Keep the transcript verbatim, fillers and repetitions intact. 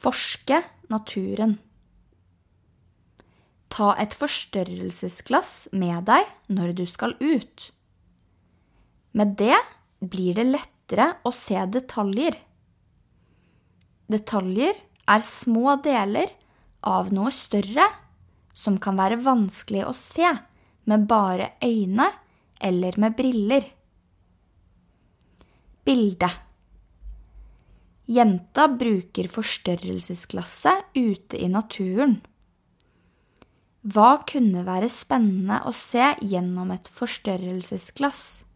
Forske naturen. Ta et forstørrelsesglass med deg når du skal ut. Med det blir det lettere å se detaljer. Detaljer er små deler av noe større som kan være vanskelig å se med bare øyne eller med briller. Bilde. Jenta bruker forstørrelsesglasset ute i naturen. Hva kunne være spennende å se gjennom et forstørrelsesglass?